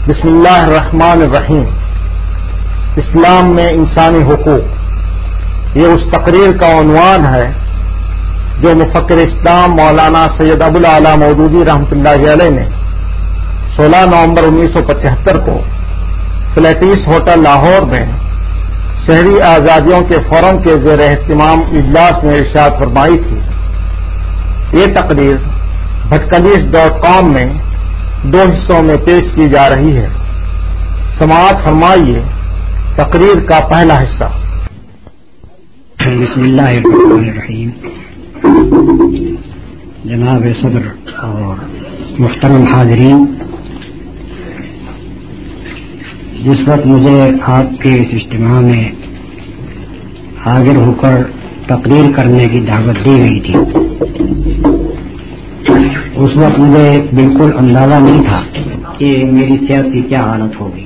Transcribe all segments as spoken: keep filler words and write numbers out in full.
بسم اللہ الرحمن الرحیم۔ اسلام میں انسانی حقوق، یہ اس تقریر کا عنوان ہے جو مفکر اسلام مولانا سید ابو الاعلی مودودی رحمۃ اللہ علیہ نے سولہ نومبر انیس سو پچہتر کو فلیٹیس ہوٹل لاہور میں شہری آزادیوں کے فورم کے زیر اہتمام اجلاس میں ارشاد فرمائی تھی۔ یہ تقریر بھٹکلیس ڈاٹ کام میں دو حصوں میں پیش کی جا رہی ہے۔ سماعت فرمائیے تقریر کا پہلا حصہ۔ بسم اللہ الرحمن الرحیم۔ جناب صدر اور محترم حاضرین، جس وقت مجھے آپ کے اس اجتماع میں حاضر ہو کر تقریر کرنے کی دعوت دی گئی تھی، اس وقت مجھے بالکل اندازہ نہیں تھا کہ میری صحت کی کیا حالت ہوگی۔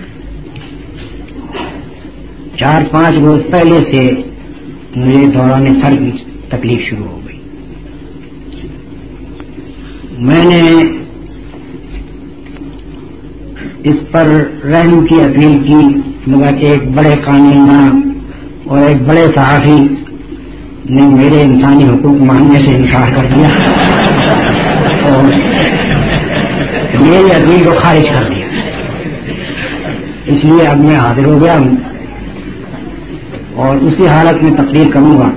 چار پانچ روز پہلے سے مجھے دوران سر کی تکلیف شروع ہو گئی۔ میں نے اس پر رحم کی اپیل کی، مگر ایک بڑے قانون اور ایک بڑے صحافی نے میرے انسانی حقوق ماننے سے انکار کر دیا اور میری اپیل کو خارج کر دیا۔ اس لیے اب میں حاضر ہو گیا ہوں اور اسی حالت میں تقریر کروں گا،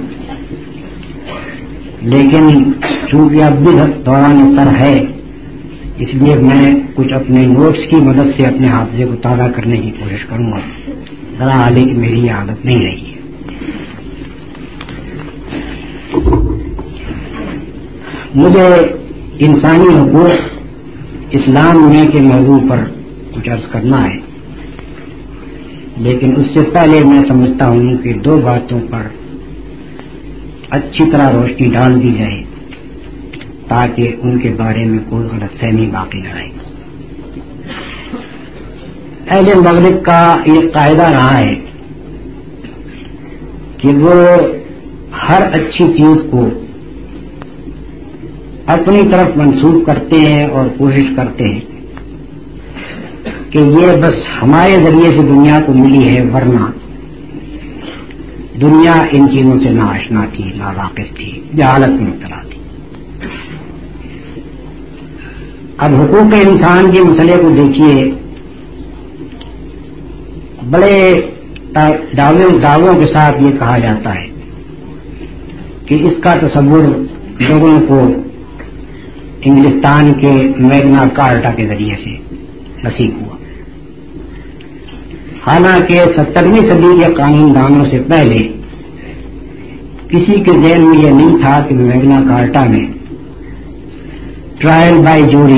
لیکن چونکہ اب بھی دوران سر ہے، اس لیے میں کچھ اپنے نوٹس کی مدد سے اپنے حافظے کو تازہ کرنے کی کوشش کروں گا۔ ذرا حال کہ میری یہ عادت نہیں رہی ہے۔ مجھے انسانی حقوق اسلام میں کے موضوع پر کچھ عرض کرنا ہے، لیکن اس سے پہلے میں سمجھتا ہوں کہ دو باتوں پر اچھی طرح روشنی ڈال دی جائے تاکہ ان کے بارے میں کوئی غلط فہمی باقی نہ رہے۔ اہل مغرب کا یہ قاعدہ رہا ہے کہ وہ ہر اچھی چیز کو اپنی طرف منسوخ کرتے ہیں اور کوشش کرتے ہیں کہ یہ بس ہمارے ذریعے سے دنیا کو ملی ہے، ورنہ دنیا ان چیزوں سے نہ آشنا تھی، نہ واقف تھی، جہالت میں مبتلا تھی۔ اب حقوق انسان کے مسئلے کو دیکھیے، بڑے دعووں کے ساتھ یہ کہا جاتا ہے کہ اس کا تصور لوگوں کو انگلستان کے میگنا کارٹا کے ذریعے سے نصیب ہوا، حالانکہ سترویں صدی کے قانون دانوں سے پہلے کسی کے ذہن میں یہ نہیں تھا کہ میگنا کارٹا میں trial by jury,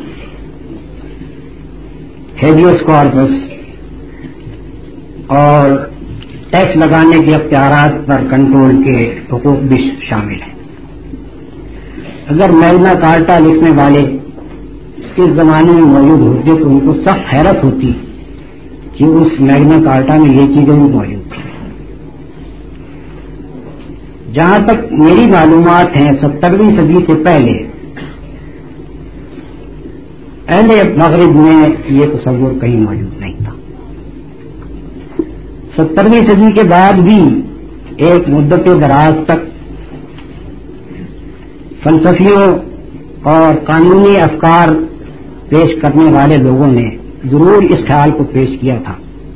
habeas corpus اور ٹیکس لگانے کے اختیارات پر کنٹرول کے حقوق بھی شامل ہیں۔ اگر میگنا کارٹا لکھنے والے اس زمانے میں موجود ہوتے تو ان کو سخت حیرت ہوتی کہ اس میگنا کارٹا میں یہ چیزیں بھی موجود تھیں۔ جہاں تک میری معلومات ہیں، سترویں صدی سے پہلے اہل مغرب میں یہ تصور کہیں موجود نہیں تھا۔ سترویں صدی کے بعد بھی ایک مدت دراز تک فلسفیوں اور قانونی افکار پیش کرنے والے لوگوں نے ضرور اس خیال کو پیش کیا تھا،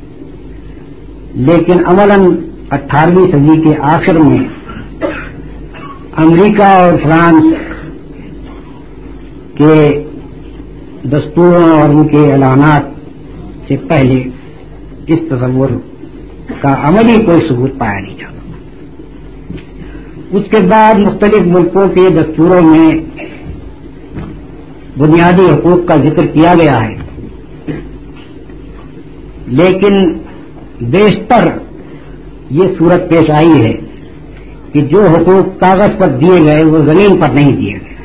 لیکن عملاً اٹھارہویں صدی کے آخر میں امریکہ اور فرانس کے دستوروں اور ان کے اعلانات سے پہلے اس تصور کا عملی کوئی ثبوت پایا نہیں جاتا۔ اس کے بعد مختلف ملکوں کے دستوروں میں بنیادی حقوق کا ذکر کیا گیا ہے، لیکن بیشتر یہ صورت پیش آئی ہے کہ جو حقوق کاغذ پر دیے گئے وہ زمین پر نہیں دیے گئے۔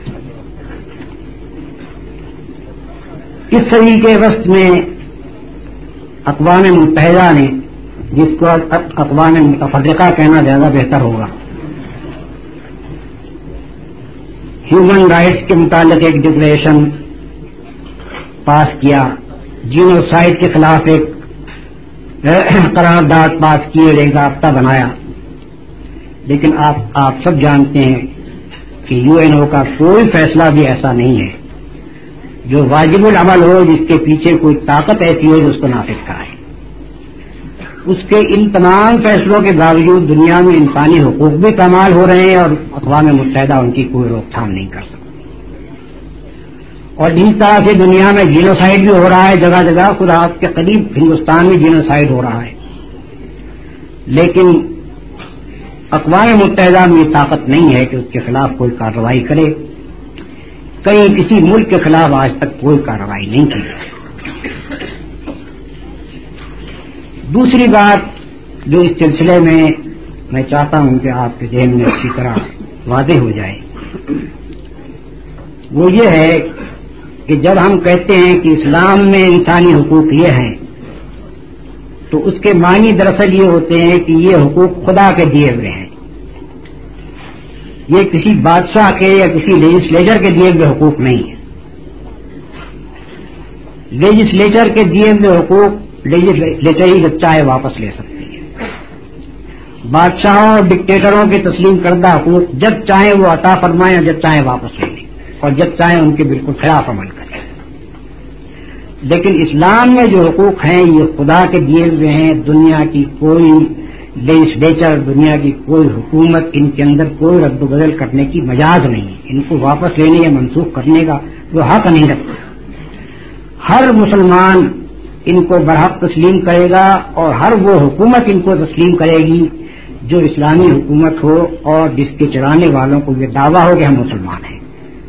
اس صدی کے وسط میں اقوام متحدہ نے، جس کو اقوام متفرقہ کہنا زیادہ بہتر ہوگا، ہیومن رائٹس کے متعلق ایک ڈکلیریشن پاس کیا جینوسائیڈ کے خلاف ایک قرارداد پاس کی اور ایک ضابطہ بنایا، لیکن آپ آپ سب جانتے ہیں کہ یو این او کا کوئی فیصلہ بھی ایسا نہیں ہے جو واجب العمل ہو، جس کے پیچھے کوئی طاقت ایسی ہو جو اس کو نافذ کرائے۔ اس کے ان تمام فیصلوں کے باوجود دنیا میں انسانی حقوق بھی پامال ہو رہے ہیں اور اقوام متحدہ ان کی کوئی روک تھام نہیں کر سکتی۔ اور جس طرح سے دنیا میں جینوسائیڈ بھی ہو رہا ہے جگہ جگہ، خود آپ کے قریب ہندوستان میں جینوسائیڈ ہو رہا ہے، لیکن اقوام متحدہ میں یہ طاقت نہیں ہے کہ اس کے خلاف کوئی کارروائی کرے۔ کہیں کسی ملک کے خلاف آج تک کوئی کارروائی نہیں کی۔ دوسری بات جو اس سلسلے میں میں چاہتا ہوں کہ آپ کے ذہن میں اچھی طرح واضح ہو جائے، وہ یہ ہے کہ جب ہم کہتے ہیں کہ اسلام میں انسانی حقوق یہ ہیں، تو اس کے معنی دراصل یہ ہوتے ہیں کہ یہ حقوق خدا کے دیے ہوئے ہیں، یہ کسی بادشاہ کے یا کسی لیجسلیچر کے دیے ہوئے حقوق نہیں ہیں۔ لیجسلیچر کے دیے ہوئے حقوق لیجسلیچر ہی جب چاہے واپس لے سکتے ہیں، بادشاہوں اور ڈکٹیٹروں کے تسلیم کردہ حقوق جب چاہیں وہ عطا فرمائیں اور جب چاہیں واپس لے لیں، اور جب چاہیں ان کے بالکل خلاف عمل کریں۔ لیکن اسلام میں جو حقوق ہیں یہ خدا کے دیے ہوئے ہیں، دنیا کی کوئی لیجسلیچر، دنیا کی کوئی حکومت ان کے اندر کوئی رد و بدل کرنے کی مجاز نہیں ہے، ان کو واپس لینے یا منسوخ کرنے کا وہ حق نہیں رکھتا۔ ہر مسلمان ان کو برحق تسلیم کرے گا اور ہر وہ حکومت ان کو تسلیم کرے گی جو اسلامی حکومت ہو اور جس کے چلانے والوں کو یہ دعویٰ ہو کہ ہم مسلمان ہیں۔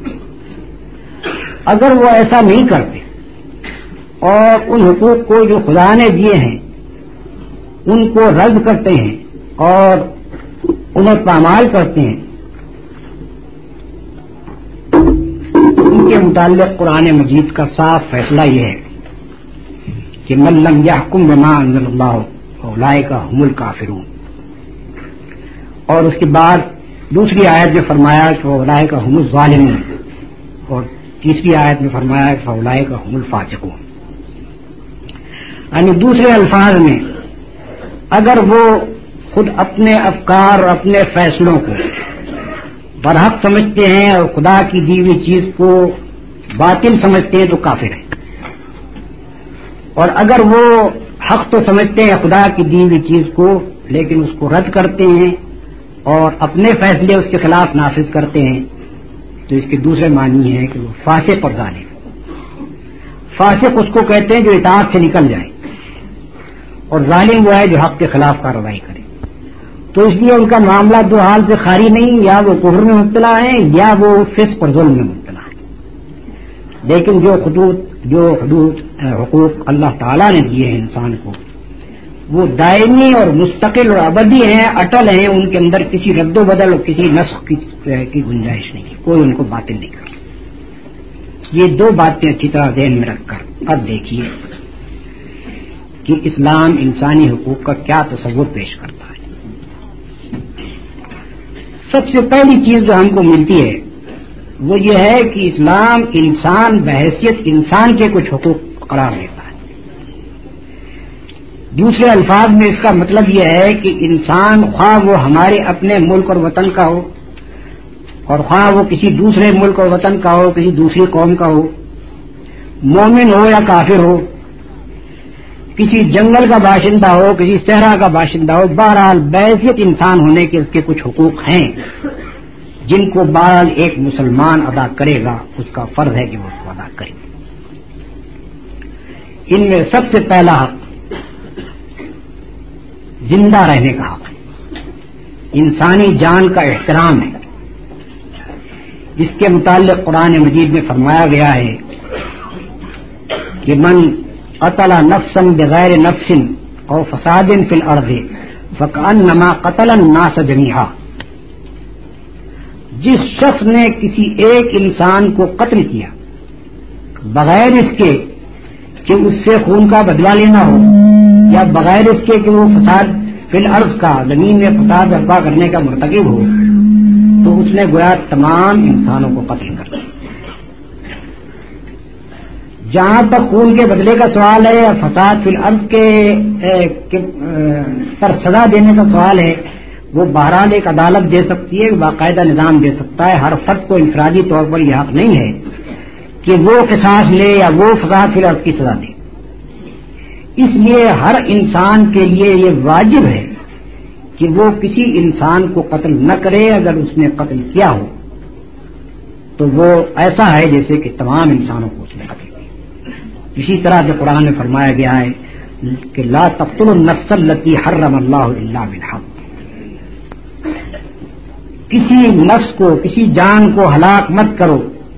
اگر وہ ایسا نہیں کرتے اور ان حقوق کو جو خدا نے دیے ہیں ان کو رد کرتے ہیں اور انہیں پامال کرتے ہیں، ان کے متعلق قرآن مجید کا صاف فیصلہ یہ ہے کہ من لم یحکم بما انزل اللہ فاولئک هم الکافرون، اور اس کے بعد دوسری آیت میں فرمایا کہ فاولئک هم الظالمون، اور تیسری آیت میں فرمایا کہ فاولئک هم الفاسقون۔ یعنی دوسرے الفاظ میں اگر وہ خود اپنے افکار اور اپنے فیصلوں کو برحق سمجھتے ہیں اور خدا کی دی ہوئی چیز کو باطل سمجھتے ہیں تو کافر ہیں، اور اگر وہ حق تو سمجھتے ہیں خدا کی دی ہوئی چیز کو لیکن اس کو رد کرتے ہیں اور اپنے فیصلے اس کے خلاف نافذ کرتے ہیں تو اس کے دوسرے معنی ہے کہ وہ فاسق اور ظالم۔ فاسق اس کو کہتے ہیں جو اطاعت سے نکل جائے، اور ظالم وہ ہے جو حق کے خلاف کارروائی کرے۔ تو اس لیے ان کا معاملہ دو حال سے خالی نہیں، یا وہ کفر میں مبتلا ہیں یا وہ فسق اور ظلم میں مبتلا ہیں۔ لیکن جو حدود جو حدود حقوق اللہ تعالیٰ نے دیے ہیں انسان کو، وہ دائمی اور مستقل اور ابدی ہیں، اٹل ہیں، ان کے اندر کسی رد و بدل اور کسی نسخ کی, کی گنجائش نہیں ہے، کوئی ان کو باطل نہیں کر سکتا۔ یہ دو باتیں اچھی طرح ذہن میں رکھ کر اب دیکھیے کہ اسلام انسانی حقوق کا کیا تصور پیش کرتا ہے۔ سب سے پہلی چیز جو ہم کو ملتی ہے وہ یہ ہے کہ اسلام انسان بحیثیت انسان کے کچھ حقوق قرار دیتا ہے۔ دوسرے الفاظ میں اس کا مطلب یہ ہے کہ انسان خواہ وہ ہمارے اپنے ملک اور وطن کا ہو اور خواہ وہ کسی دوسرے ملک اور وطن کا ہو، کسی دوسری قوم کا ہو، مومن ہو یا کافر ہو، کسی جنگل کا باشندہ ہو، کسی صحرا کا باشندہ ہو، بہرحال بحیثیت انسان ہونے کے اس کے کچھ حقوق ہیں جن کو بہرحال ایک مسلمان ادا کرے گا، اس کا فرض ہے کہ وہ اس کو ادا کرے۔ ان میں سب سے پہلا حق زندہ رہنے کا حق ہے، انسانی جان کا احترام ہے۔ اس کے متعلق قرآن مجید میں فرمایا گیا ہے کہ من قتل نفسا بغیر نفس او فساد فی الارض فکأنما قتل الناس جميعا، جس شخص نے کسی ایک انسان کو قتل کیا بغیر اس کے کہ اس سے خون کا بدلہ لینا ہو، یا بغیر اس کے کہ وہ فساد فی الارض کا زمین میں فساد برپا کرنے کا مرتکب ہو، تو اس نے گویا تمام انسانوں کو قتل کر دیا۔ جہاں تک خون کے بدلے کا سوال ہے یا فساد فی الارض کے پر سزا دینے کا سوال ہے، وہ بہرحال ایک عدالت دے سکتی ہے، باقاعدہ نظام دے سکتا ہے. ہر فرد کو انفرادی طور پر یہ حق نہیں ہے کہ وہ قصاص لے یا وہ فساد فی الارض کی سزا دے. اس لیے ہر انسان کے لیے یہ واجب ہے کہ وہ کسی انسان کو قتل نہ کرے. اگر اس نے قتل کیا ہو تو وہ ایسا ہے جیسے کہ تمام انسانوں کو اس نے قتل کیا. اسی طرح سے قرآن میں فرمایا گیا ہے کہ لا تقتلوا النفس التي حرم اللہ الا بالحق. کسی نفس کو، کسی جان کو ہلاک مت کرو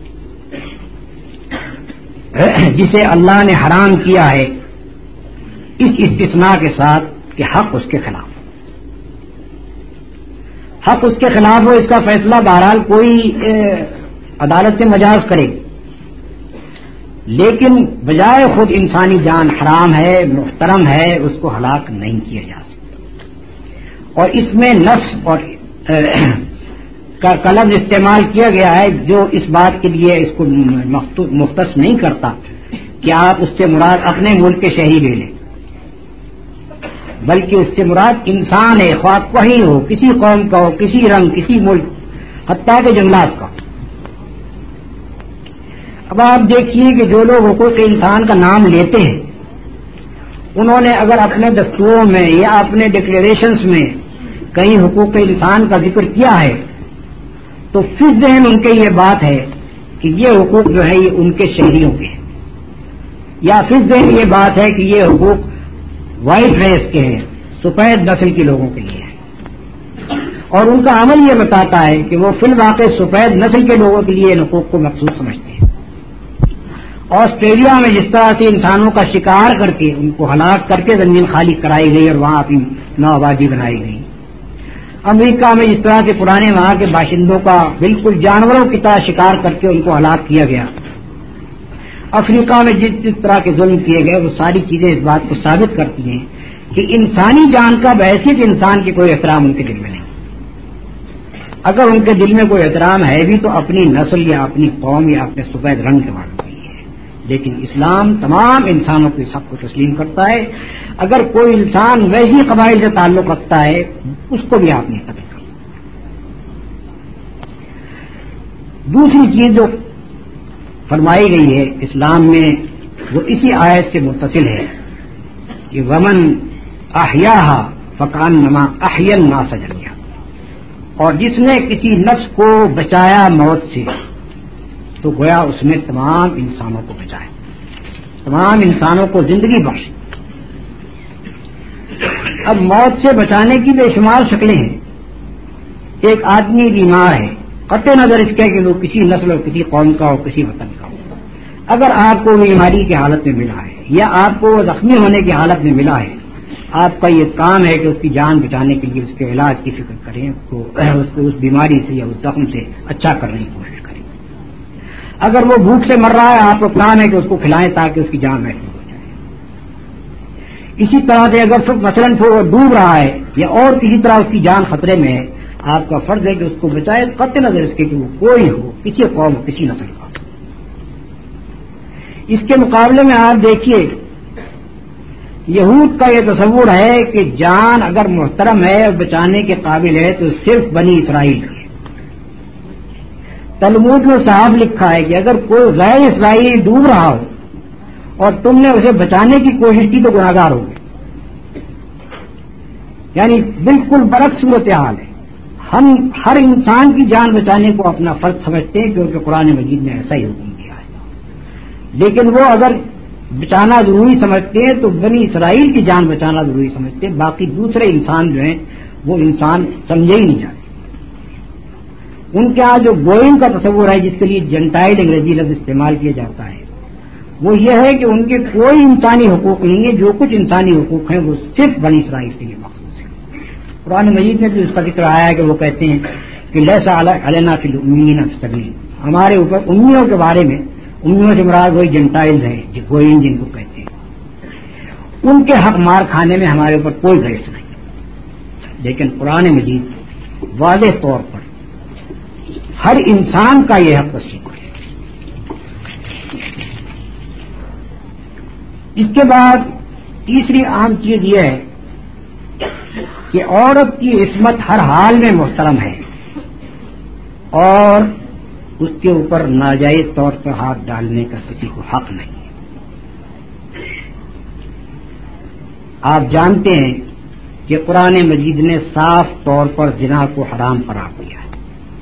جسے اللہ نے حرام کیا ہے، اس استثناء کے ساتھ کہ حق اس کے خلاف حق اس کے خلاف ہو. اس کا فیصلہ بہرحال کوئی عدالت سے مجاز کرے، لیکن بجائے خود انسانی جان حرام ہے، محترم ہے، اس کو ہلاک نہیں کیا جا سکتا. اور اس میں نفس اور کا لفظ استعمال کیا گیا ہے جو اس بات کے لیے اس کو مختص نہیں کرتا کہ آپ اس سے مراد اپنے ملک کے شہری لے لیں، بلکہ اس سے مراد انسان ہے، خواہ کوئی ہو، کسی قوم کا ہو، کسی رنگ، کسی ملک، حتیٰ کہ جنگلات کا. اب آپ دیکھیے کہ جو لوگ حقوق انسان کا نام لیتے ہیں، انہوں نے اگر اپنے دستوروں میں یا اپنے ڈکلیریشنز میں کہیں حقوق انسان کا ذکر کیا ہے تو فی ذہن ان کے یہ بات ہے کہ یہ حقوق جو ہے یہ ان کے شہریوں کے ہیں، یا فی ذہن یہ بات ہے کہ یہ حقوق وائٹ ریس کے ہیں، سفید نسل کے لوگوں کے لیے ہیں. اور ان کا عمل یہ بتاتا ہے کہ وہ فی الواقع سفید نسل کے لوگوں کے لیے ان حقوق کو مخصوص سمجھتے ہیں. آسٹریلیا میں جس طرح سے انسانوں کا شکار کر کے ان کو ہلاک کر کے زمین خالی کرائی گئی اور وہاں اپنی نو آبادی بنائی گئی. امریکہ میں جس طرح سے پرانے وہاں کے باشندوں کا بالکل جانوروں کی طرح شکار کر کے ان کو ہلاک کیا گیا. افریقہ میں جس جس طرح کے ظلم کیے گئے، وہ ساری چیزیں اس بات کو ثابت کرتی ہیں کہ انسانی جان کا بحیثیت انسان کی کوئی احترام ان کے دل میں نہیں. اگر ان کے دل میں کوئی احترام ہے بھی تو اپنی نسل یا اپنی قوم یا اپنے سفید رنگ کے والوں کے لیے ہے. لیکن اسلام تمام انسانوں کے حق کو تسلیم کرتا ہے. اگر کوئی انسان ویسی قبائل سے تعلق رکھتا ہے اس کو بھی آپ نہیں قتل کرتے. دوسری چیز جو فرمائی گئی ہے اسلام میں وہ اسی آیت سے متصل ہے کہ ومن احیاہا فکانما احیا الناس جميعا. اور جس نے کسی نفس کو بچایا موت سے تو گویا اس نے تمام انسانوں کو بچایا، تمام انسانوں کو زندگی بخشی. اب موت سے بچانے کی بے شمار شکلیں ہیں. ایک آدمی بیمار ہے، قطع نظر اس کے کہ وہ کسی نسل اور کسی قوم کا ہو، کسی وطن کا ہو، اگر آپ کو بیماری کی حالت میں ملا ہے یا آپ کو زخمی ہونے کی حالت میں ملا ہے، آپ کا یہ کام ہے کہ اس کی جان بچانے کے لیے اس کے علاج کی فکر کریں، اس کو اس کو اس بیماری سے یا اس زخم سے اچھا کرنے کی کوشش کریں. اگر وہ بھوک سے مر رہا ہے، آپ کو کام ہے کہ اس کو کھلائیں تاکہ اس کی جان محفوظ ہو جائے. اسی طرح سے اگر مثلاً وہ ڈوب رہا ہے یا اور کسی طرح اس کی جان خطرے میں ہے، آپ کا فرض ہے کہ اس کو بچائے، قطع نظر اس کے کہ وہ کوئی ہو، کسی قوم، کسی نسل کا. اس کے مقابلے میں آپ دیکھیے یہود کا یہ تصور ہے کہ جان اگر محترم ہے اور بچانے کے قابل ہے تو صرف بنی اسرائیل کی. تلمود میں صاحب لکھا ہے کہ اگر کوئی غیر اسرائیلی ڈوب رہا ہو اور تم نے اسے بچانے کی کوشش کی تو گناہگار ہو گئے. یعنی بالکل برعکس صورتحال ہے. ہم ہر انسان کی جان بچانے کو اپنا فرض سمجھتے ہیں کیونکہ قرآن مجید نے ایسا ہی حکم دیا ہے. لیکن وہ اگر بچانا ضروری سمجھتے ہیں تو بنی اسرائیل کی جان بچانا ضروری سمجھتے ہیں، باقی دوسرے انسان جو ہیں وہ انسان سمجھے ہی نہیں جاتے. ان کے ہاں جو گوئنگ کا تصور ہے جس کے لیے جنٹائل انگریزی لفظ استعمال کیا جاتا ہے، وہ یہ ہے کہ ان کے کوئی انسانی حقوق نہیں ہے. جو کچھ انسانی حقوق ہیں وہ صرف بنی اسرائیل کے لیے مخصوص ہے. قرآن مجید میں بھی اس کا ذکر آیا ہے کہ وہ کہتے ہیں کہ لیسا علینا فی الامیین سبیل، ہمارے اوپر امیوں کے بارے میں، امیوں سے مراد وہی جنٹائل ہیں جو گوئنگ جن کو کہتے ہیں، ان کے حق مار کھانے میں ہمارے اوپر کوئی گریز نہیں. لیکن قرآن مجید واضح طور پر ہر انسان کا یہ حق تسلیم ہے. اس کے بعد تیسری اہم چیز یہ ہے کہ عورت کی عصمت ہر حال میں محترم ہے اور اس کے اوپر ناجائز طور پر ہاتھ ڈالنے کا کسی کو حق نہیں ہے۔ آپ جانتے ہیں کہ قرآن مجید نے صاف طور پر زنا کو حرام قرار دیا ہے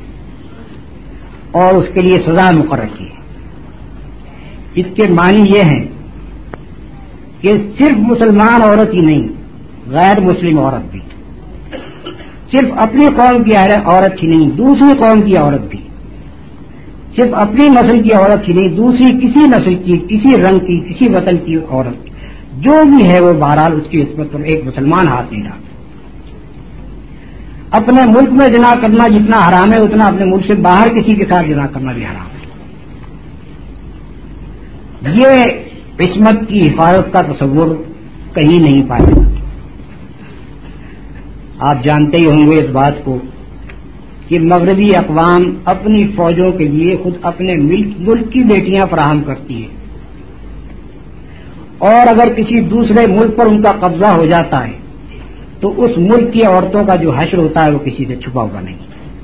اور اس کے لیے سزا مقرر کی ہے۔ اس کے معنی یہ ہیں کہ صرف مسلمان عورت ہی نہیں، غیر مسلم عورت بھی، صرف اپنی قوم کی عورت ہی نہیں، دوسری قوم کی عورت بھی، صرف اپنی نسل کی عورت ہی نہیں، دوسری کسی نسل کی، کسی رنگ کی، کسی وطن کی عورت جو بھی ہے وہ بہرحال اس کی عصمت پر ایک مسلمان ہاتھ نہیں ڈالتا۔ اپنے ملک میں زنا کرنا جتنا حرام ہے اتنا اپنے ملک سے باہر کسی کے ساتھ زنا کرنا بھی حرام ہے۔ یہ عصمت کی حفاظت کا تصور کہیں نہیں پایا۔ آپ جانتے ہی ہوں گے اس بات کو کہ مغربی اقوام اپنی فوجوں کے لیے خود اپنے ملک کی بیٹیاں فراہم کرتی ہے، اور اگر کسی دوسرے ملک پر ان کا قبضہ ہو جاتا ہے تو اس ملک کی عورتوں کا جو حشر ہوتا ہے وہ کسی سے چھپا ہوا نہیں۔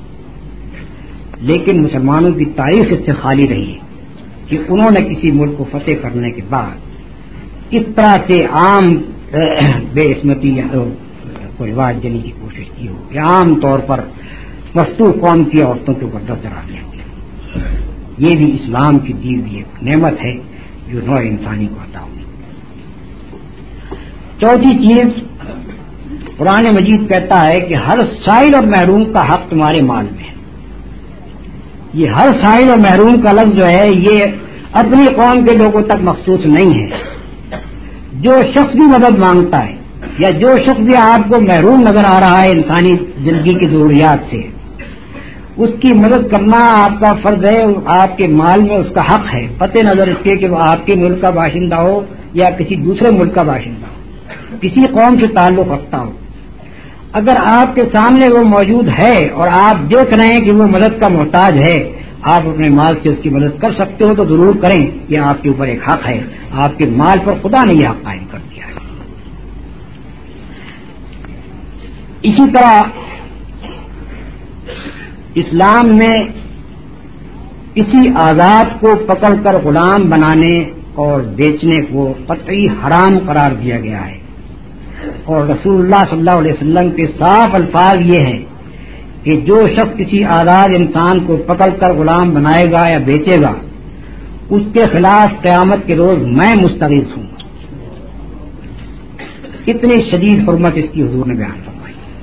لیکن مسلمانوں کی تاریخ اس سے خالی رہی ہے کہ انہوں نے کسی ملک کو فتح کرنے کے بعد کس طرح سے عام بے عصمتی کو رواج دینے کی کوشش کی ہو، یا عام طور پر پشتو قوم کی عورتوں کے اوپر دست ڈال دیا۔ یہ بھی اسلام کی دی ہوئی ایک نعمت ہے جو نوع انسانی کو عطا ہوئی۔ چوتھی چیز، قرآن مجید کہتا ہے کہ ہر سائل اور محروم کا حق تمہارے مال میں ہے۔ یہ ہر سائل اور محروم کا لفظ جو ہے یہ اپنی قوم کے لوگوں تک مخصوص نہیں ہے۔ جو شخص بھی مدد مانگتا ہے یا جو شخص بھی آپ کو محروم نظر آ رہا ہے انسانی زندگی کی ضروریات سے، اس کی مدد کرنا آپ کا فرض ہے، آپ کے مال میں اس کا حق ہے، قطع نظر اس کے کہ وہ آپ کے ملک کا باشندہ ہو یا کسی دوسرے ملک کا باشندہ ہو، کسی قوم سے تعلق رکھتا ہو۔ اگر آپ کے سامنے وہ موجود ہے اور آپ دیکھ رہے ہیں کہ وہ مدد کا محتاج ہے، آپ اپنے مال سے اس کی مدد کر سکتے ہو تو ضرور کریں، یہ آپ کے اوپر ایک حق ہے، آپ کے مال پر خدا نے یہ حق قائم کر دیا ہے۔ اسی طرح اسلام میں کسی آزاد کو پکڑ کر غلام بنانے اور بیچنے کو قطعی حرام قرار دیا گیا ہے، اور رسول اللہ صلی اللہ علیہ وسلم کے صاف الفاظ یہ ہیں کہ جو شخص کسی آزاد انسان کو پکڑ کر غلام بنائے گا یا بیچے گا اس کے خلاف قیامت کے روز میں مستغیث ہوں۔ اتنی شدید حرمت اس کی حضور نے بیان فرمائی۔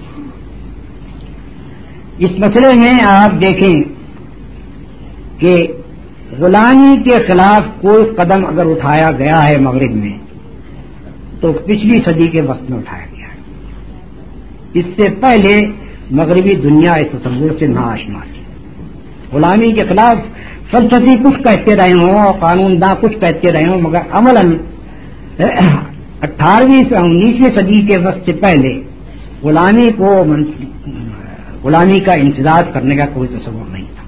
اس مسئلے میں آپ دیکھیں کہ غلامی کے خلاف کوئی قدم اگر اٹھایا گیا ہے مغرب میں تو پچھلی صدی کے وقت میں اٹھایا گیا ہے۔ اس سے پہلے مغربی دنیا اس تصور سے ناآشنا تھی۔ غلامی کے خلاف فلسفی کچھ کہتے رہے ہوں اور قانون داں کچھ کہتے رہے ہوں، مگر عملاً اٹھارہویں سے انیسویں صدی کے وقت سے پہلے غلامی کو غلامی کا امتداد کرنے کا کوئی تصور نہیں تھا۔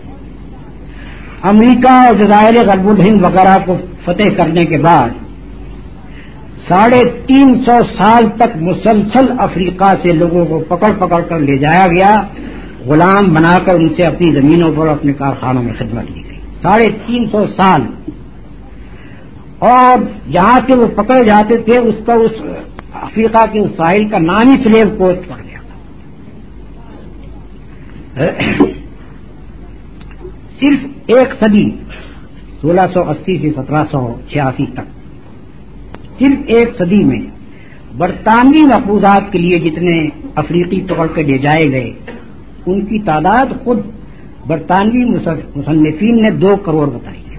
امریکہ اور جزائر غرب الہند وغیرہ کو فتح کرنے کے بعد ساڑھے تین سو سال تک مسلسل افریقہ سے لوگوں کو پکڑ پکڑ کر لے جایا گیا، غلام بنا کر ان سے اپنی زمینوں پر اپنے کارخانوں میں خدمت لی گئی، ساڑھے تین سو سال۔ اور جہاں سے وہ پکڑے جاتے تھے اس کا اس افریقہ کے اس ساحل کا نام ہی سلیو کوسٹ پڑ گیا تھا۔ صرف ایک صدی سولہ سو اسی سے سترہ سو چھیاسی تک، صرف ایک صدی میں برطانوی مقبوضات کے لیے جتنے افریقی پکڑ کے لے جائے گئے ان کی تعداد خود برطانوی مصنفین نے دو کروڑ بتائی ہے۔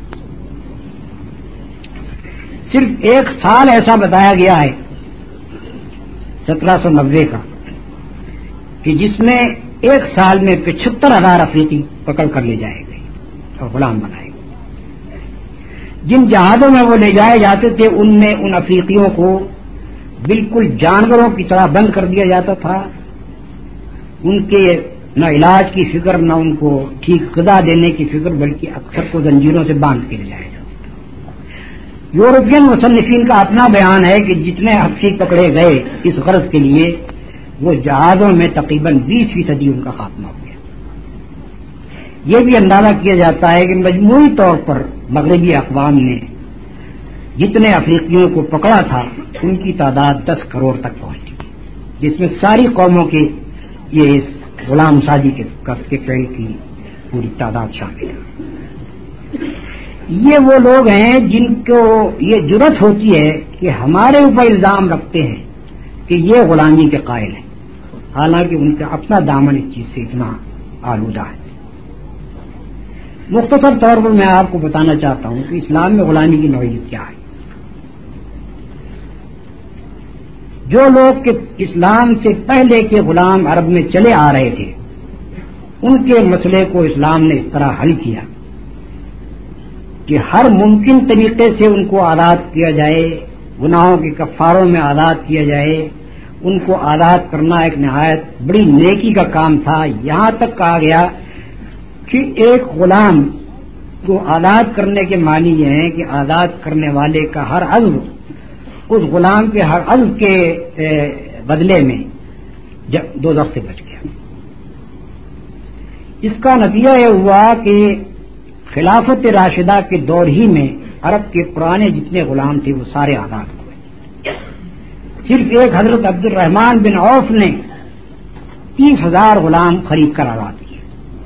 صرف ایک سال ایسا بتایا گیا ہے سترہ سو نبے کا کہ جس میں ایک سال میں پچہتر ہزار افریقی پکڑ کر لے جائے گئے اور غلام بنائے گئے۔ جن جہازوں میں وہ لے جائے جاتے تھے ان میں ان افریقیوں کو بالکل جانوروں کی طرح بند کر دیا جاتا تھا، ان کے نہ علاج کی فکر نہ ان کو ٹھیک غذا دینے کی فکر، بلکہ اکثر کو زنجیروں سے باندھ کے لے جایا جاتا تھا۔ یورپین مصنفین کا اپنا بیان ہے کہ جتنے حبشی پکڑے گئے اس غرض کے لیے وہ جہازوں میں تقریباً بیس فیصدی ان کا خاتمہ ہو گیا. یہ بھی اندازہ کیا جاتا ہے کہ مجموعی طور پر مغربی اقوام نے جتنے افریقیوں کو پکڑا تھا ان کی تعداد دس کروڑ تک پہنچی، جس میں ساری قوموں کے یہ اس غلام سازی کے فعل کی پوری تعداد شامل ہے. یہ وہ لوگ ہیں جن کو یہ جرأت ہوتی ہے کہ ہمارے اوپر الزام رکھتے ہیں کہ یہ غلامی کے قائل ہیں، حالانکہ ان کا اپنا دامن اس چیز سے اتنا آلودہ ہے. مختصر طور پر میں آپ کو بتانا چاہتا ہوں کہ اسلام میں غلامی کی نوعیت کیا ہے. جو لوگ کہ اسلام سے پہلے کے غلام عرب میں چلے آ رہے تھے ان کے مسئلے کو اسلام نے اس طرح حل کیا کہ ہر ممکن طریقے سے ان کو آزاد کیا جائے، گناہوں کے کفاروں میں آزاد کیا جائے. ان کو آزاد کرنا ایک نہایت بڑی نیکی کا کام تھا. یہاں تک کہا گیا کہ ایک غلام کو آزاد کرنے کے معنی یہ ہے کہ آزاد کرنے والے کا ہر عضو اس غلام کے ہر عضو کے بدلے میں دو زخ سے بچ گیا. اس کا نتیجہ یہ ہوا کہ خلافت راشدہ کے دور ہی میں عرب کے پرانے جتنے غلام تھے وہ سارے آزاد ہوئے. صرف ایک حضرت عبد الرحمان بن عوف نے تیس ہزار غلام خرید کر آزاد کیے.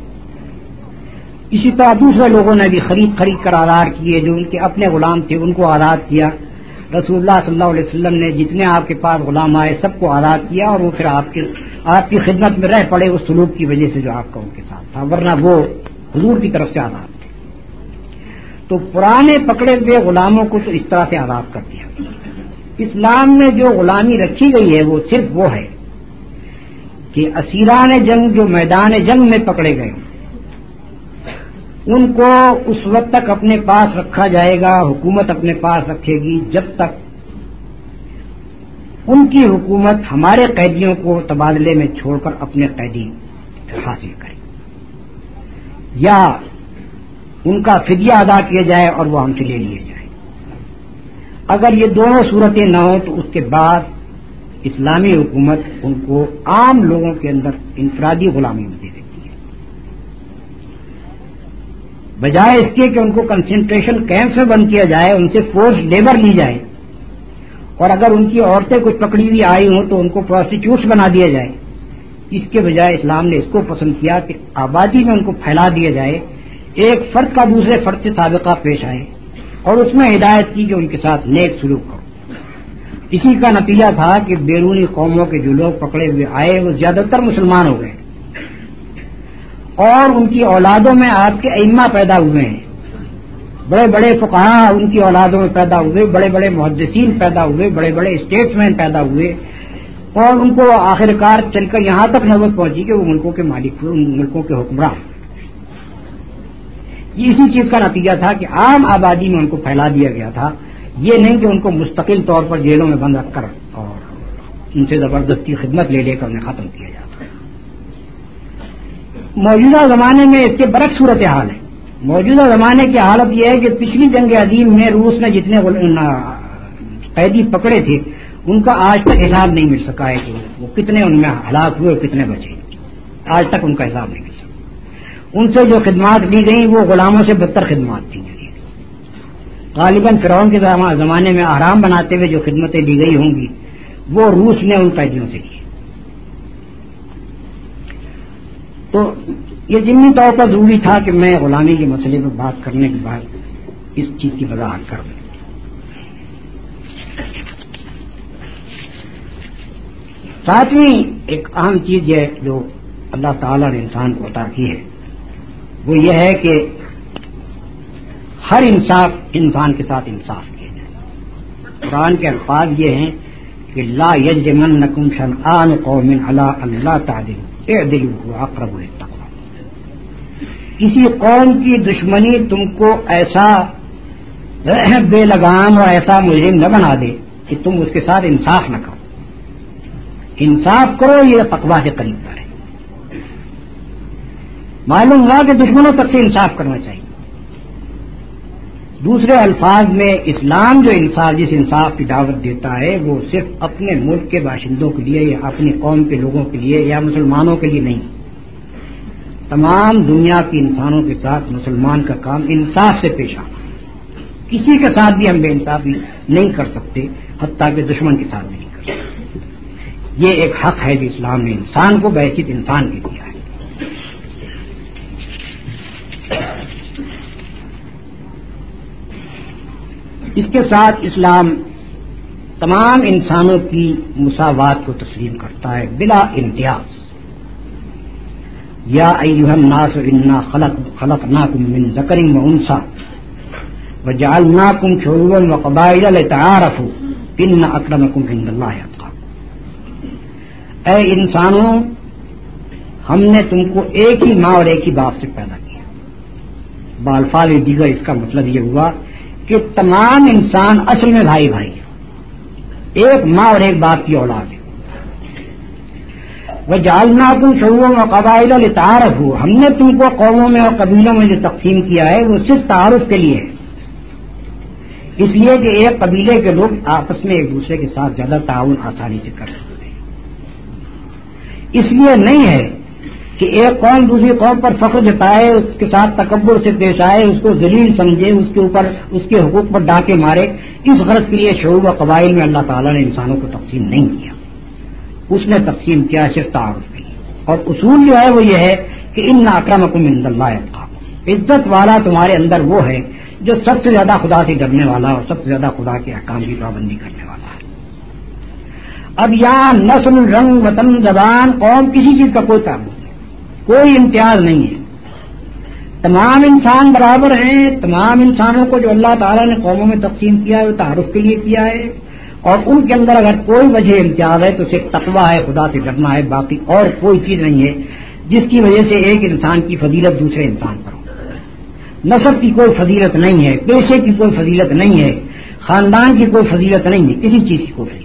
اسی طرح دوسرے لوگوں نے بھی خرید خرید کر آزاد کیے، جو ان کے اپنے غلام تھے ان کو آزاد کیا. رسول اللہ صلی اللہ علیہ وسلم نے جتنے آپ کے پاس غلام آئے سب کو آزاد کیا، اور وہ پھر آپ کے آپ کی خدمت میں رہ پڑے اس سلوک کی وجہ سے جو آپ کا ان کے ساتھ تھا، ورنہ وہ حضور کی طرف سے آزاد تھے. تو پرانے پکڑے ہوئے غلاموں کو تو اس طرح سے آزاد کر دیا. اسلام میں جو غلامی رکھی گئی ہے وہ صرف وہ ہے کہ اسیران جنگ جو میدان جنگ میں پکڑے گئے ان کو اس وقت تک اپنے پاس رکھا جائے گا، حکومت اپنے پاس رکھے گی جب تک ان کی حکومت ہمارے قیدیوں کو تبادلے میں چھوڑ کر اپنے قیدی حاصل کرے، یا ان کا فدیہ ادا کیا جائے اور وہ ہم سے لے لیے جائیں. اگر یہ دونوں صورتیں نہ ہوں تو اس کے بعد اسلامی حکومت ان کو عام لوگوں کے اندر انفرادی غلامی میں دے دیتی ہے، بجائے اس کے کہ ان کو کنسنٹریشن کیمپ سے بند کیا جائے، ان سے فورس لیبر لی جائے، اور اگر ان کی عورتیں کچھ پکڑی ہوئی آئی ہوں تو ان کو پروسٹیٹیوٹس بنا دیا جائے. اس کے بجائے اسلام نے اس کو پسند کیا کہ آبادی میں ان کو پھیلا دیا جائے، ایک فرد کا دوسرے فرد سے سابقہ پیش آئے، اور اس میں ہدایت کی کہ ان کے ساتھ نیک سلوک کرو. اسی کا نتیجہ تھا کہ بیرونی قوموں کے جو لوگ پکڑے ہوئے آئے وہ زیادہ تر مسلمان ہو گئے، اور ان کی اولادوں میں آپ کے ائمہ پیدا ہوئے ہیں، بڑے بڑے فقہاء ان کی اولادوں میں پیدا ہوئے، بڑے بڑے محدثین پیدا ہوئے، بڑے بڑے اسٹیٹس مین پیدا ہوئے، اور ان کو آخر کار چل کر یہاں تک نوبت پہنچی کہ وہ ملکوں کے مالک ہوئے، ان ملکوں کے حکمراں. یہ اسی چیز کا نتیجہ تھا کہ عام آبادی میں ان کو پھیلا دیا گیا تھا، یہ نہیں کہ ان کو مستقل طور پر جیلوں میں بند رکھ کر اور ان سے زبردستی خدمت لے لے کر انہیں ختم کیا جاتا. موجودہ زمانے میں اس کے برعکس صورت حال ہے. موجودہ زمانے کی حالت یہ ہے کہ پچھلی جنگ عظیم میں روس نے جتنے قیدی پکڑے تھے ان کا آج تک حساب نہیں مل سکا ہے کہ وہ کتنے ان میں ہلاک ہوئے اور کتنے بچے. آج تک ان کا حساب نہیں مل سکا. ان سے جو خدمات لی گئی وہ غلاموں سے بدتر خدمات تھیں. غالباً فرعون کے زمانے میں احرام بناتے ہوئے جو خدمتیں لی گئی ہوں گی وہ روس نے ان قیدیوں سے کی. تو یہ ضمنی طور پر ضروری تھا کہ میں غلامی کے مسئلے پر بات کرنے کے بعد اس چیز کی وضاحت کر دوں. ساتویں ایک اہم چیز ہے جو اللہ تعالیٰ نے انسان کو عطا کی ہے وہ یہ ہے کہ ہر انصاف انسان کے ساتھ انصاف کیا جائے. قرآن کے الفاظ یہ ہیں کہ لا یجرمنکم شنآن قوم علی الا تعدلوا اعدلوا هو اقرب للتقوی. کسی قوم کی دشمنی تم کو ایسا بے لگام اور ایسا مجرم نہ بنا دے کہ تم اس کے ساتھ انصاف نہ کرو. انصاف کرو یہ تقوی کے قریب ہے. معلوم ہوا کہ دشمنوں تک سے انصاف کرنا چاہیے. دوسرے الفاظ میں اسلام جو انصاف جس انصاف کی دعوت دیتا ہے وہ صرف اپنے ملک کے باشندوں کے لیے یا اپنی قوم کے لوگوں کے لیے یا مسلمانوں کے لیے نہیں، تمام دنیا کے انسانوں کے ساتھ مسلمان کا کام انصاف سے پیش آنا، کسی کے ساتھ بھی ہم بے انصافی نہیں کر سکتے، حتیٰ کہ دشمن کے ساتھ بھی نہیں کر سکتے۔ یہ ایک حق ہے جو اسلام نے انسان کو بحیثیت انسان کے دیا ہے۔ اس کے ساتھ اسلام تمام انسانوں کی مساوات کو تسلیم کرتا ہے بلا امتیاز۔ یا ایھا الناس انا خلق خلقناکم من ذکر و انثی وجعلناکم شعوبا وقبائل لتعارفوا ان اکرمکم عند اللہ اتقاکم۔ اے انسانوں، ہم نے تم کو ایک ہی ماں اور ایک ہی باپ سے پیدا کیا۔ بالفاظ دیگر اس کا مطلب یہ ہوا کہ تمام انسان اصل میں بھائی بھائی ہیں، ایک ماں اور ایک باپ کی اولاد ہے۔ وجعلناکم شعوبا وقبائل لتعارفوا، ہم نے تم کو قوموں میں اور قبیلوں میں جو تقسیم کیا ہے وہ صرف تعارف کے لیے ہے، اس لیے کہ ایک قبیلے کے لوگ آپس میں ایک دوسرے کے ساتھ زیادہ تعاون آسانی سے کر سکتے ہیں۔ اس لیے نہیں ہے کہ ایک قوم دوسری قوم پر فخر جتائے، اس کے ساتھ تکبر سے پیش آئے، اس کو ذلیل سمجھے، اس کے اوپر اس کے حقوق پر ڈاکے مارے۔ اس غرض کے لیے شعوب و قبائل میں اللہ تعالیٰ نے انسانوں کو تقسیم نہیں کیا، اس نے تقسیم کیا صرف تعارف کے لیے۔ اور اصول جو ہے وہ یہ ہے کہ ان اکرمکم عند اللہ اتقاکم، عزت والا تمہارے اندر وہ ہے جو سب سے زیادہ خدا سے ڈرنے والا اور سب سے زیادہ خدا کے احکام کی پابندی کرنے والا ہے۔ اب یہاں نسل، رنگ، وطن، زبان، قوم، کسی چیز کا کوئی تعلق نہیں، کوئی امتیاز نہیں ہے، تمام انسان برابر ہیں۔ تمام انسانوں کو جو اللہ تعالیٰ نے قوموں میں تقسیم کیا ہے وہ تعارف کے لیے کیا ہے، اور ان کے اندر اگر کوئی وجہ امتیاز ہے تو صرف تقویٰ ہے، خدا سے ڈرنا ہے، باقی اور کوئی چیز نہیں ہے جس کی وجہ سے ایک انسان کی فضیلت دوسرے انسان پر ہو۔ نسب کی کوئی فضیلت نہیں ہے، پیشے کی کوئی فضیلت نہیں ہے، خاندان کی کوئی فضیلت نہیں ہے، کسی چیز کی کوئی فضیلت۔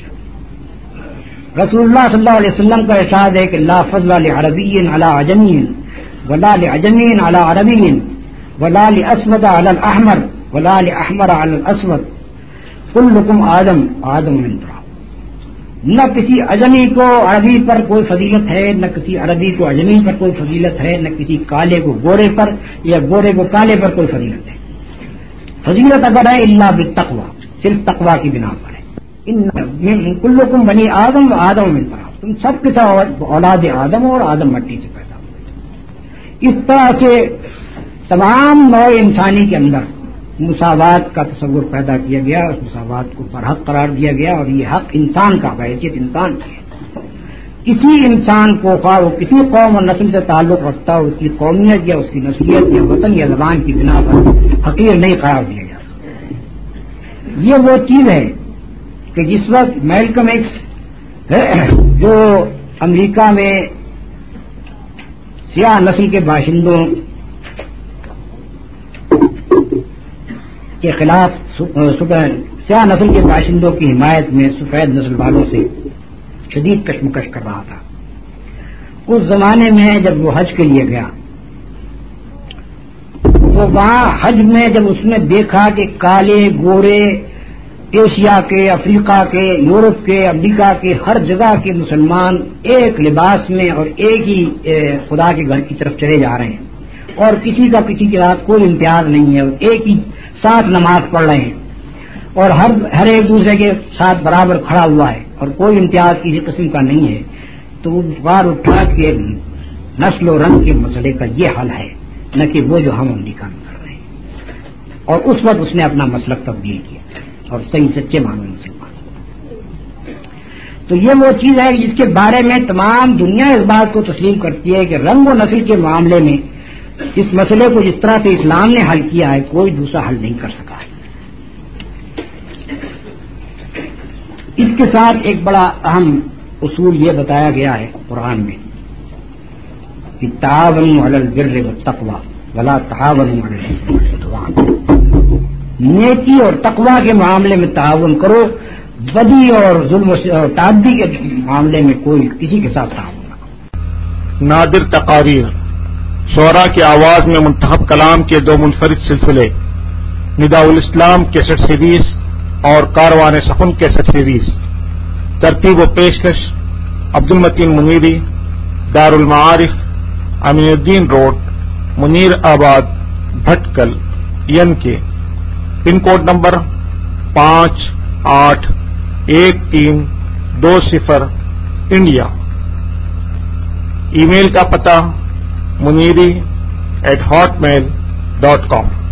رسول اللہ صلی اللہ علیہ وسلم کا ارشاد ہے کہ لا فضل لعربی علی عجمی ولا لعجمی علی عربی ولا لاسود علی الاحمر ولا لاحمر علی الاسود کلکم آدم آدم من تراب۔ نہ کسی اجمی کو عربی پر کوئی فضیلت ہے، نہ کسی عربی کو اجمی پر کوئی فضیلت ہے، نہ کسی کالے کو گورے پر یا گورے کو کالے پر کوئی فضیلت ہے۔ فضیلت اگر ہے الا بالتقوی، صرف تقوی کی بنا پر ہے۔ ان کلکم بنی آدم و آدم من تراب، تم سب کے ساتھ اولاد آدم اور آدم مٹی سے پیدا ہوئے۔ اس طرح سے تمام نوع انسانی کے اندر مساوات کا تصور پیدا کیا گیا، اس مساوات کو برحق قرار دیا گیا، اور یہ حق انسان کا بحیثیت انسان کی ہے۔ کسی انسان کو خواہ وہ کسی قوم اور نسل سے تعلق رکھتا ہو، اس کی قومیت یا اس کی نسلیت یا وطن یا زبان کی بنا پر حقیر نہیں قرار دیا جا سکتا۔ یہ وہ چیز ہے کہ جس وقت میلکم ایکس جو امریکہ میں سیاہ نسل کے باشندوں کے خلاف سیاہ نسل کے باشندوں کی حمایت میں سفید نسل والوں سے شدید کشمکش کر رہا تھا، اس زمانے میں جب وہ حج کے لیے گیا تو وہاں حج میں جب اس نے دیکھا کہ کالے گورے ایشیا کے، افریقہ کے، یورپ کے، امریکہ کے ہر جگہ کے مسلمان ایک لباس میں اور ایک ہی خدا کے گھر کی طرف چلے جا رہے ہیں، اور کسی کا کسی کے ساتھ کوئی امتیاز نہیں ہے، اور ایک ہی ساتھ نماز پڑھ رہے ہیں، اور ہر ہر ایک دوسرے کے ساتھ برابر کھڑا ہوا ہے، اور کوئی امتیاز کسی قسم کا نہیں ہے، تو وہ بار اٹھا کہ نسل و رنگ کے مسئلے کا یہ حل ہے، نہ کہ وہ جو ہم امریکہ میں کر رہے ہیں۔ اور اس وقت اس نے اپنا مسلک تبدیل کیا اور صحیح سچے معنوں میں مسلمان۔ تو یہ وہ چیز ہے جس کے بارے میں تمام دنیا اس بات کو تسلیم کرتی ہے کہ رنگ و نسل کے معاملے میں اس مسئلے کو جس طرح سے اسلام نے حل کیا ہے کوئی دوسرا حل نہیں کر سکا ہے۔ اس کے ساتھ ایک بڑا اہم اصول یہ بتایا گیا ہے قرآن میں کہ تعاونوا علی البر والتقوی ولا تعاونوا علی الاثم والعدوان، نیکی اور تقوی کے معاملے میں تعاون کرو، بدی اور ظلم اور تعدی کے معاملے میں کوئی کسی کے ساتھ تعاون نہ کرو۔ نادر تقاریر، شعراء کی آواز میں منتخب کلام کے دو منفرد سلسلے نداء الاسلام کیسٹ سیریز اور کاروان سخن کیسٹ سیریز، ترتیب و پیشکش عبد المتین منیری، دار المعارف، امین الدین روڈ، منیر آباد، بھٹکل، ین کے، پن کوڈ نمبر پانچ آٹھ ایک تین دو صفر، انڈیا۔ ای میل کا پتہ Muneeri at Hotmail dot com.